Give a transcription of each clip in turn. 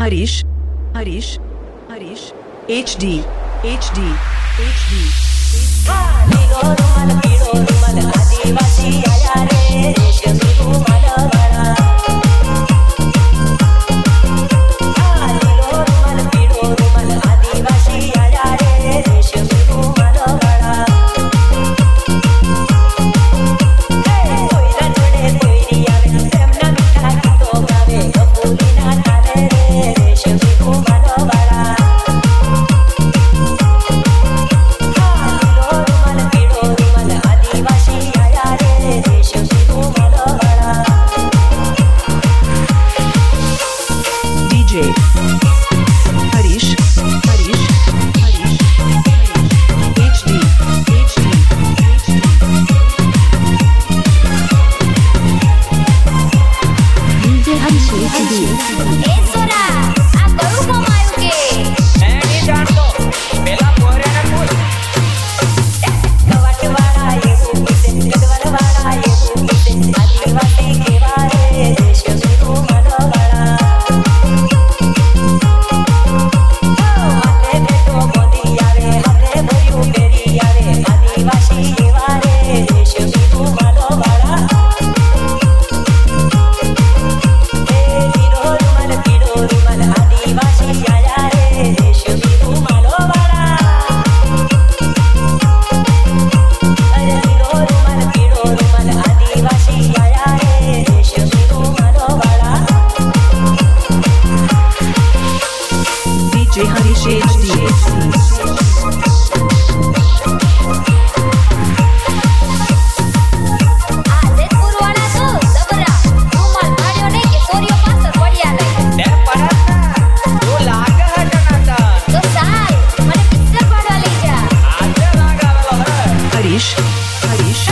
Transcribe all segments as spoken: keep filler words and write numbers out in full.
Harish Harish Harish H D H D H D आदिवासी आया रे रेशमी रुमाल वाला Harish Harish Harish H D H D DJ Harish H D ए सोरा आ करू कमायो के मैं नहीं जानतो पेला पोरे ना बोल कवटवाड़ा ये किसे कवटवाड़ा ये किसे आदिवासी के बारे रेशमी रुमाल वाला Harish H D Harish Harish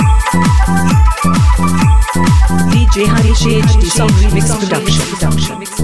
Harish H D Song Remix Production.